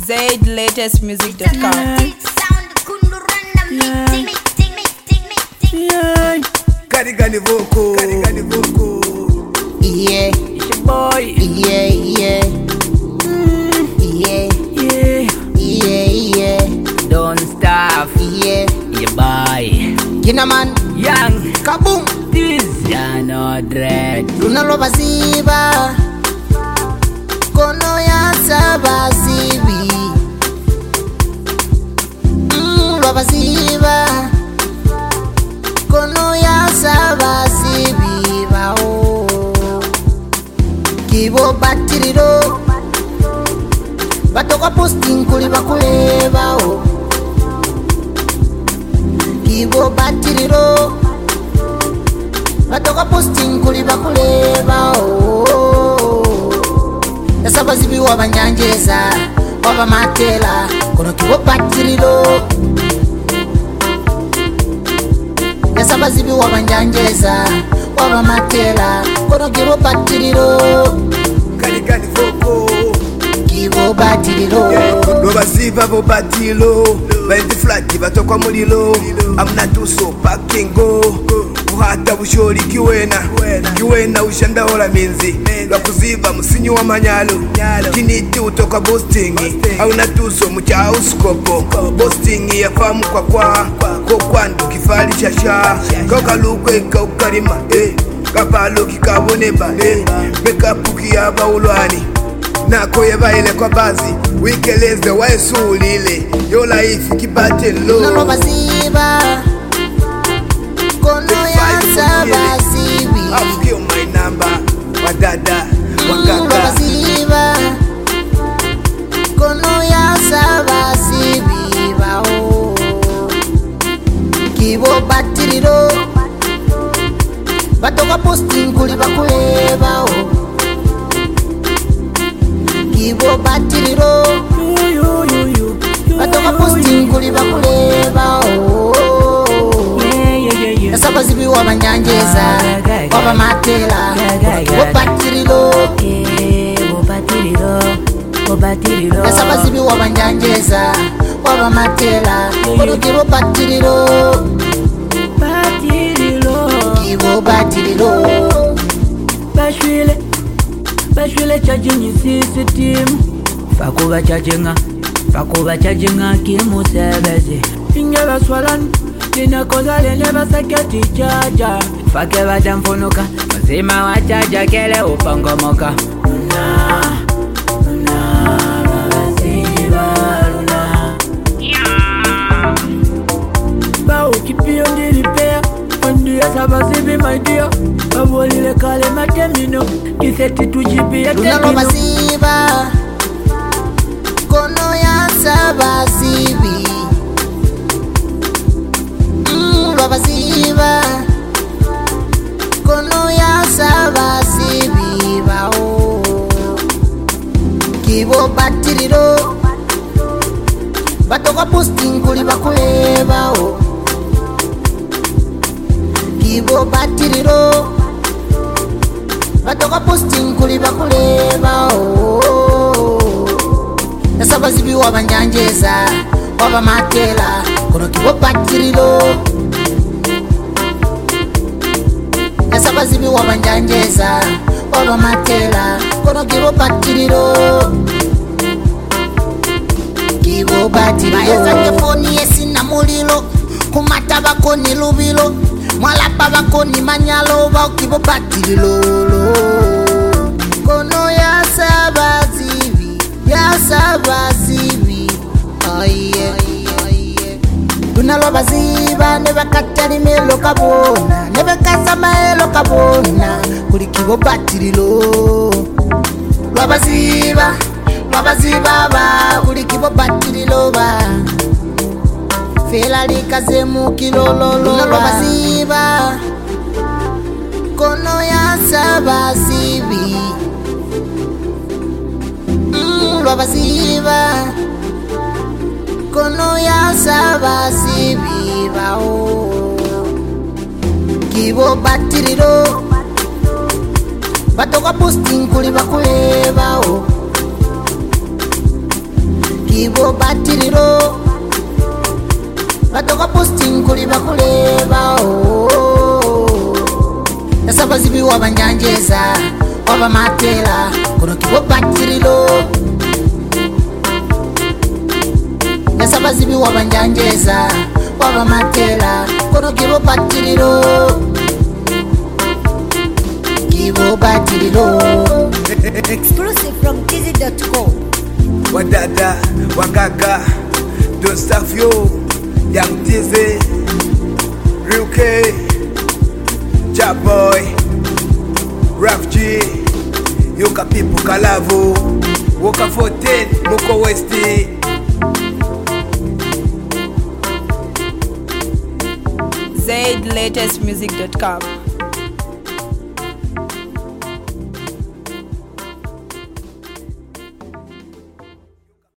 ZLatestmusic.com. Karigani Voko. Yeah, It's your boy. yeah, yeah. Yeah, Yeah. yeah. Don't stop. Yeah. Your boy. Kinaman, Young. kaboom. This no dread. Lunaloba siba. Kono ya saba sibi. Loba siba. Kono ya saba sibi bao. Kibo batiriro. Batoka posting kuli bakule bao. Kibo batiriro. Batoka posting kuli bakule bao. Yasaba zibi wabanyanjeza waba matela kono kibo batiriro. Yasaba zibi wabanyanjeza waba matela kono kibo batiriro. Karigani Voko. Kibo batiriro. Lobasiva bo batilo. Baindi flaki batokwa mulilo. Amna tuso pakingo. Buhata bushori kiwena ushanda ola minzi. Lwakuziva musinyu wa manyalo. Kiniti utoka boastingi. Auna tuso mucha uskopo. Boastingi ya famu kwa kwandu kifali shasha. Kaukalukwe kaukarima. Kapalo kikaboneba. Bekapu kiyaba ulwani. Nako yebaile kwa bazi wikeleze waesulile yo life kibate lo Naloba siba kono ya saba sibi. I've killed my number wadada Loba wakaka siba kono ya saba sibi bao. Kibo batiriro. Batoka posting kuli bakule bao. Kibo batiriro. Batoka posting kuli bakule bao. Yasaba zibi wabanyanjeza waba matela kibo batiriro. Yasaba zibi wabanyanjeza waba matela kono kibo batiriro. Kibo batiriro. Bashwile charging system. Fakuba charging kimu sebeze. Ingela swalan. Tina koza lene basaketi charger. Fake badamfonoka. Mazima wa charger kele upangomoka. Kipio ndilipea Andu ya saba sibi my dear. Abolile kale matemino. Kiseti tujibi ya Lunaloba tekino. siba kono ya saba sibi. Loba siba kono ya saba sibi bao. Kibo batiriro. Batoka posting kuli bakule bao. Kibo batiriro. Batoka posting kuli bakule bao. Yasaba zibi wabanyanjeza waba matela kono kibo batiriro. Yasaba zibi wabanyanjeza waba matela kono kibo batiriro. Kibo batiriro. Mayesa kefoni yesina mulilo. Kumataba koni lubilo. Mwalapa bakoni manyalo bao kibo batirilo. Kono ya saba zibi. Ya saba zibi. Oh yeah. Lunaloba ziba nebakatari melo kabona. Nebakasama elo kabona. Kuli kibo batirilo. Lwaba ziba ba. Kuli kibo batirilo ba. Fela likaze mukilololo. Lunaloba ziba kono ya saba zibi. Lwaba ziba kono ya saba sibi bao. Kibo batiriro. Batoka posting kuli bakule bao. kibo batiriro batoka posting kuli bakuleba nasaba zibi wabanjanjeza waba matela kono kibo batiriro nasaba zibi wabanjanjeza waba matela kono kibo batiriro kibo batiriro. Exclusive from Kizzy.com. Wadada, Wagaga, don't stuff you, Young Dizzy, Real K, Jab Boy, Raf G, Yoka People Kalavo, Woka 14, Moko Westi. ZLatestmusic.com.